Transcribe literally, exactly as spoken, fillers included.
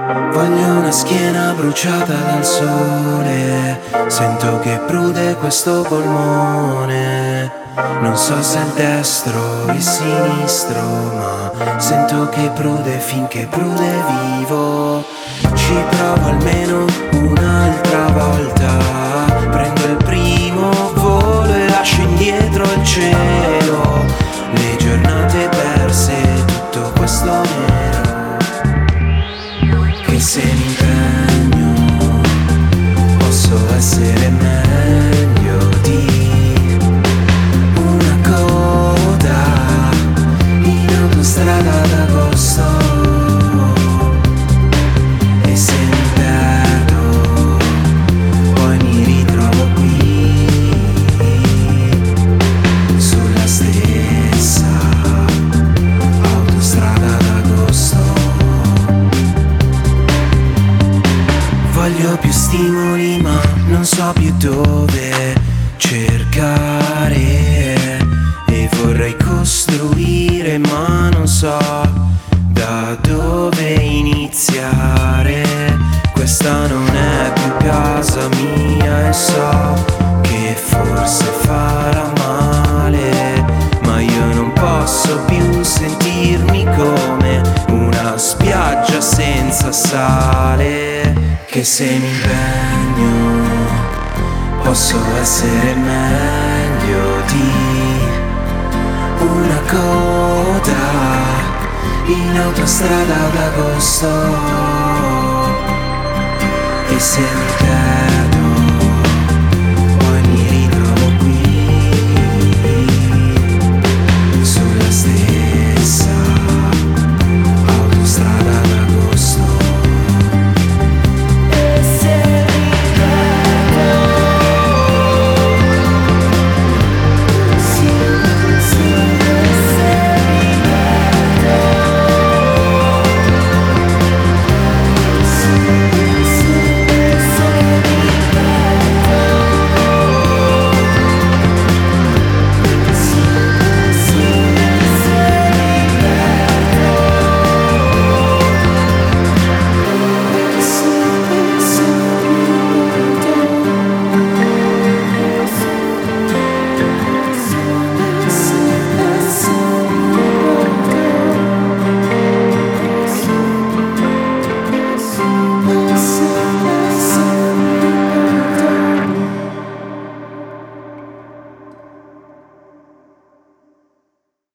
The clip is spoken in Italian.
Voglio una schiena bruciata dal sole, sento che prude questo polmone. Non so se è il destro o il sinistro, ma sento che prude finché prude vivo. Ci provo almeno un'altra volta, prendo il primo volo e lascio indietro il cielo, le giornate perse, tutto questo nero. Che se mi impegno posso essere meglio di una coda in autostrada d'agosto. E se mi perdo poi mi ritrovo qui sulla stessa autostrada d'agosto. Voglio più stimoli ma non so più dove cercare, e vorrei costruire ma non so da dove iniziare. Questa non è più casa mia e so che forse farà male, ma io non posso più sentirmi come una spiaggia senza sale. Che se mi impegno posso essere meglio di una coda in autostrada d'agosto. E se mi perdo